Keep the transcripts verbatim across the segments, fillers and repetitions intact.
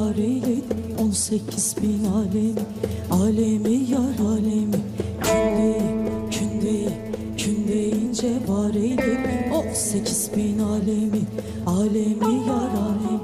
var eyledi on sekiz bin alemi, alemi yar alemi. Künde künde künde ince var eyledi on sekiz bin alemi, alemi yar alemi.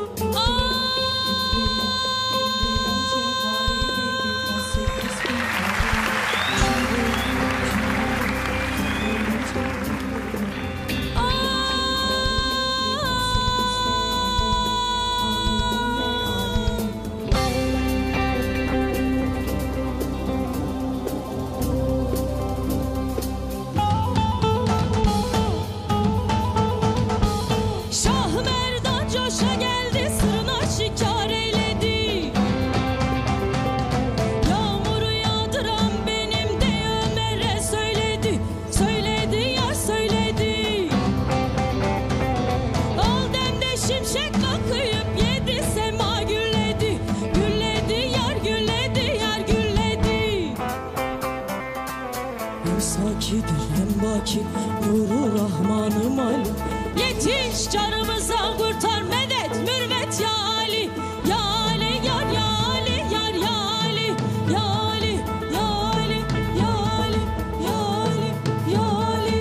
Sakidir hem baki nuru rahmanım Ali. Yetiş canımıza kurtar medet mürvet ya Ali. Ya Ali yar ya Ali yar ya Ali. Ya Ali ya Ali ya Ali ya Ali ya Ali.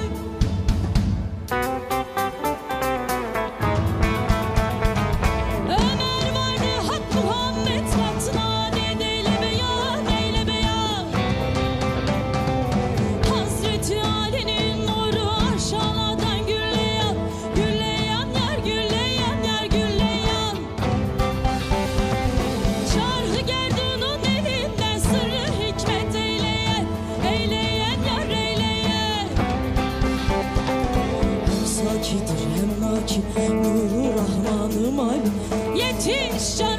Ömer vardı Hak Muhammed katına dedeyle beyan eyle beyan. Hazreti Ali'nin nuru aşağıdan gülleyen, gülleyen yar gülleyen yar gülleyen. Çarhı Gerdun'un elinden sırrı hikmet eyleyen, eyleyen yar eyleyen. Hem sakidir hem maki nuru rahmanım Ali. Yetiş canım.